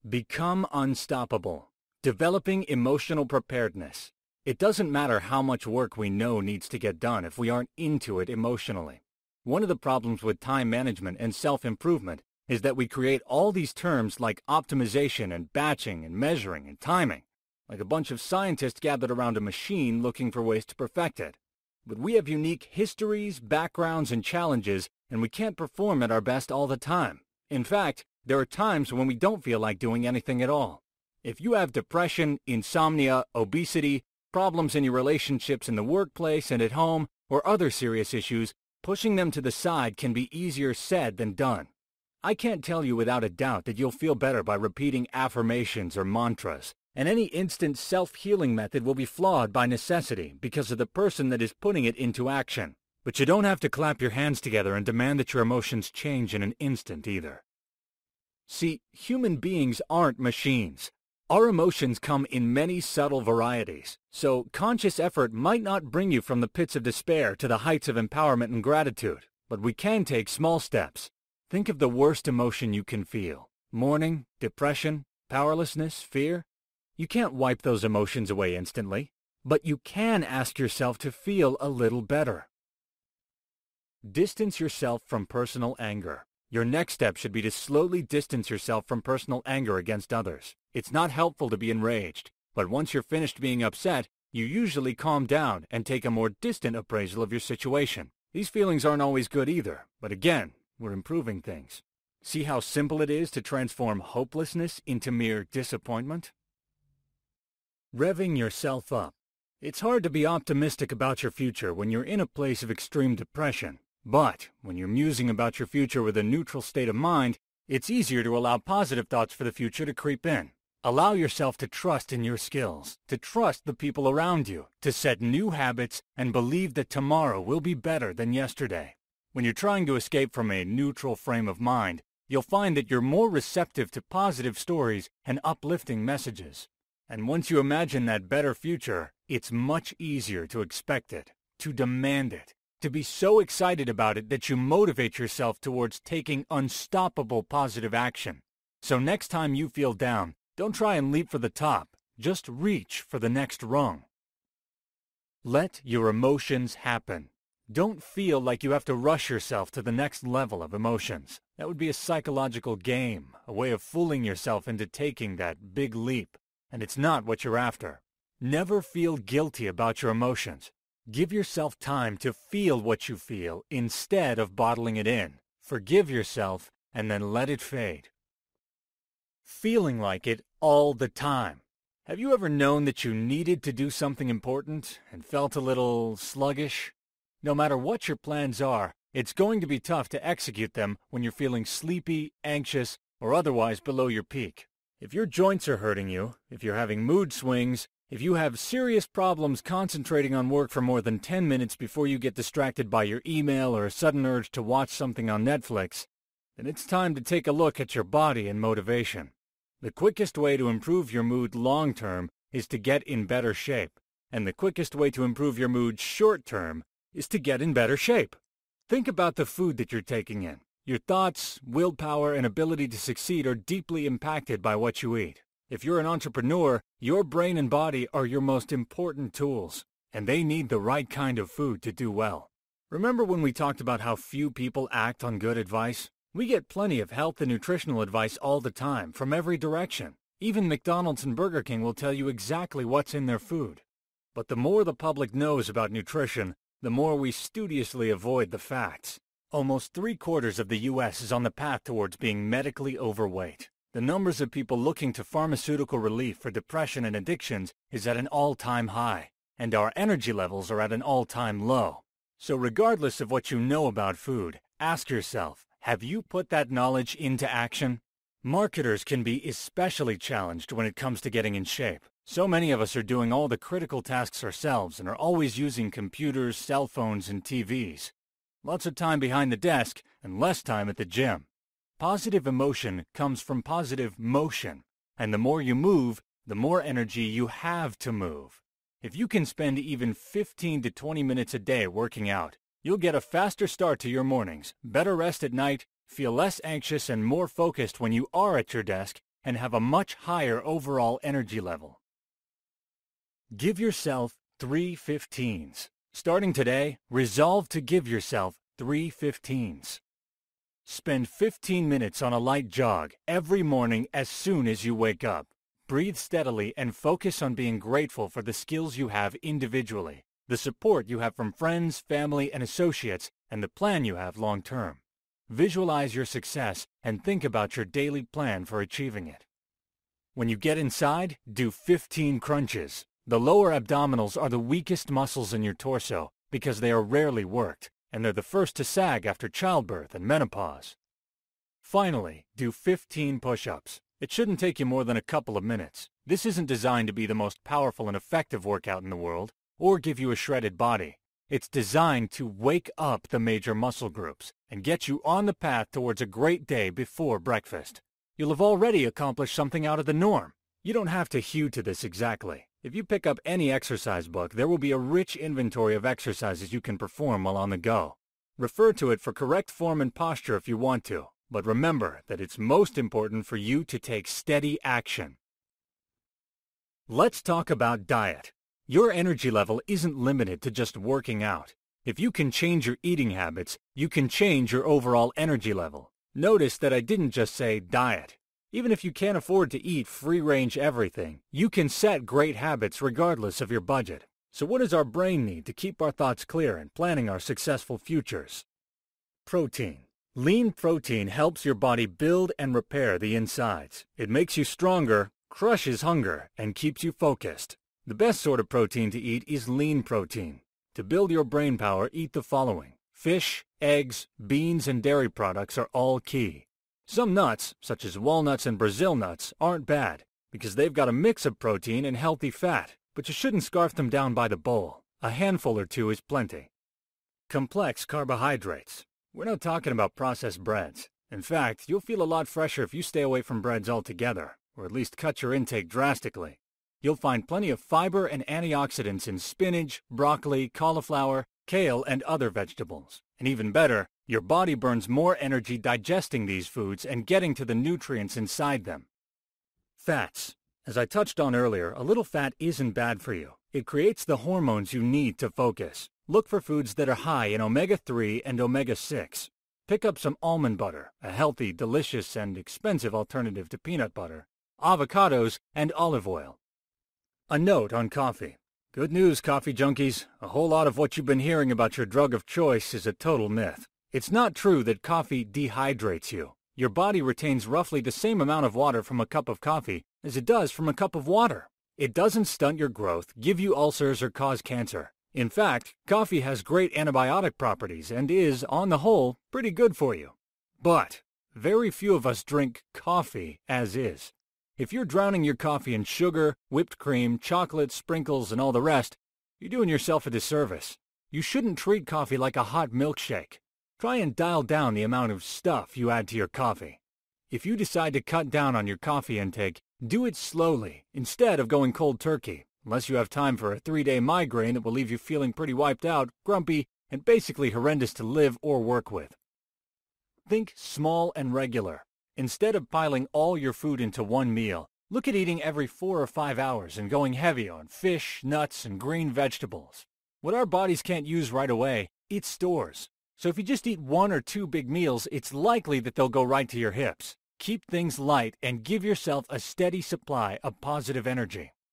Become unstoppable. Developing emotional preparedness. It doesn't matter how much work we know needs to get done if we aren't into it emotionally. One of the problems with time management and self-improvement is that we create all these terms like optimization and batching and measuring and timing, like a bunch of scientists gathered around a machine looking for ways to perfect it. But we have unique histories, backgrounds, and challenges, and we can't perform at our best all the time. In fact, there are times when we don't feel like doing anything at all. If you have depression, insomnia, obesity, problems in your relationships in the workplace and at home, or other serious issues, pushing them to the side can be easier said than done. I can't tell you without a doubt that you'll feel better by repeating affirmations or mantras, and any instant self-healing method will be flawed by necessity because of the person that is putting it into action. But you don't have to clap your hands together and demand that your emotions change in an instant either. See, human beings aren't machines. Our emotions come in many subtle varieties, so conscious effort might not bring you from the pits of despair to the heights of empowerment and gratitude, but we can take small steps. Think of the worst emotion you can feel. Mourning, depression, powerlessness, fear. You can't wipe those emotions away instantly, but you can ask yourself to feel a little better. Distance yourself from personal anger. Your next step should be to slowly distance yourself from personal anger against others. It's not helpful to be enraged, but once you're finished being upset, you usually calm down and take a more distant appraisal of your situation. These feelings aren't always good either, but again, we're improving things. See how simple it is to transform hopelessness into mere disappointment? Revving yourself up. It's hard to be optimistic about your future when you're in a place of extreme depression. But when you're musing about your future with a neutral state of mind, it's easier to allow positive thoughts for the future to creep in. Allow yourself to trust in your skills, to trust the people around you, to set new habits, and believe that tomorrow will be better than yesterday. When you're trying to escape from a neutral frame of mind, you'll find that you're more receptive to positive stories and uplifting messages. And once you imagine that better future, it's much easier to expect it, to demand it, to be so excited about it that you motivate yourself towards taking unstoppable positive action. So next time you feel down, don't try and leap for the top. Just reach for the next rung. Let your emotions happen. Don't feel like you have to rush yourself to the next level of emotions. That would be a psychological game, a way of fooling yourself into taking that big leap. And it's not what you're after. Never feel guilty about your emotions. Give yourself time to feel what you feel instead of bottling it in. Forgive yourself and then let it fade. Feeling like it all the time. Have you ever known that you needed to do something important and felt a little sluggish? No matter what your plans are, it's going to be tough to execute them when you're feeling sleepy, anxious, or otherwise below your peak. If your joints are hurting you, if you're having mood swings, if you have serious problems concentrating on work for more than 10 minutes before you get distracted by your email or a sudden urge to watch something on Netflix, then it's time to take a look at your body and motivation. The quickest way to improve your mood long-term is to get in better shape, and the quickest way to improve your mood short-term is to get in better shape. Think about the food that you're taking in. Your thoughts, willpower, and ability to succeed are deeply impacted by what you eat. If you're an entrepreneur, your brain and body are your most important tools, and they need the right kind of food to do well. Remember when we talked about how few people act on good advice? We get plenty of health and nutritional advice all the time from every direction. Even McDonald's and Burger King will tell you exactly what's in their food. But the more the public knows about nutrition, the more we studiously avoid the facts. Almost 3/4 of the U.S. is on the path towards being medically overweight. The numbers of people looking to pharmaceutical relief for depression and addictions is at an all-time high, and our energy levels are at an all-time low. So regardless of what you know about food, ask yourself, have you put that knowledge into action? Marketers can be especially challenged when it comes to getting in shape. So many of us are doing all the critical tasks ourselves and are always using computers, cell phones, and TVs. Lots of time behind the desk and less time at the gym. Positive emotion comes from positive motion, and the more you move, the more energy you have to move. If you can spend even 15 to 20 minutes a day working out, you'll get a faster start to your mornings, better rest at night, feel less anxious and more focused when you are at your desk, and have a much higher overall energy level. Give yourself 3 15s. Starting today, resolve to give yourself 3 15s. Spend 15 minutes on a light jog every morning as soon as you wake up. Breathe steadily and focus on being grateful for the skills you have individually, the support you have from friends, family, and associates, and the plan you have long-term. Visualize your success and think about your daily plan for achieving it. When you get inside, do 15 crunches. The lower abdominals are the weakest muscles in your torso because they are rarely worked, and they're the first to sag after childbirth and menopause. Finally, do 15 push-ups. It shouldn't take you more than a couple of minutes. This isn't designed to be the most powerful and effective workout in the world, or give you a shredded body. It's designed to wake up the major muscle groups and get you on the path towards a great day before breakfast. You'll have already accomplished something out of the norm. You don't have to hew to this exactly. If you pick up any exercise book, there will be a rich inventory of exercises you can perform while on the go. Refer to it for correct form and posture if you want to, but remember that it's most important for you to take steady action. Let's talk about diet. Your energy level isn't limited to just working out. If you can change your eating habits, you can change your overall energy level. Notice that I didn't just say diet. Even if you can't afford to eat free-range everything, you can set great habits regardless of your budget. So what does our brain need to keep our thoughts clear and planning our successful futures? Protein. Lean protein helps your body build and repair the insides. It makes you stronger, crushes hunger, and keeps you focused. The best sort of protein to eat is lean protein. To build your brain power, eat the following. Fish, eggs, beans, and dairy products are all key. Some nuts, such as walnuts and Brazil nuts, aren't bad because they've got a mix of protein and healthy fat, but you shouldn't scarf them down by the bowl. A handful or two is plenty. Complex carbohydrates. We're not talking about processed breads. In fact, you'll feel a lot fresher if you stay away from breads altogether, or at least cut your intake drastically. You'll find plenty of fiber and antioxidants in spinach, broccoli, cauliflower, kale, and other vegetables. And even better, your body burns more energy digesting these foods and getting to the nutrients inside them. Fats. As I touched on earlier, a little fat isn't bad for you. It creates the hormones you need to focus. Look for foods that are high in omega-3 and omega-6. Pick up some almond butter, a healthy, delicious, and expensive alternative to peanut butter, avocados, and olive oil. A note on coffee. Good news, coffee junkies. A whole lot of what you've been hearing about your drug of choice is a total myth. It's not true that coffee dehydrates you. Your body retains roughly the same amount of water from a cup of coffee as it does from a cup of water. It doesn't stunt your growth, give you ulcers, or cause cancer. In fact, coffee has great antibiotic properties and is, on the whole, pretty good for you. But very few of us drink coffee as is. If you're drowning your coffee in sugar, whipped cream, chocolate, sprinkles, and all the rest, you're doing yourself a disservice. You shouldn't treat coffee like a hot milkshake. Try and dial down the amount of stuff you add to your coffee. If you decide to cut down on your coffee intake, do it slowly instead of going cold turkey, unless you have time for a 3-day migraine that will leave you feeling pretty wiped out, grumpy, and basically horrendous to live or work with. Think small and regular. Instead of piling all your food into one meal, look at eating every 4 or 5 hours and going heavy on fish, nuts, and green vegetables. What our bodies can't use right away, it stores. So if you just eat 1 or 2 big meals, it's likely that they'll go right to your hips. Keep things light and give yourself a steady supply of positive energy.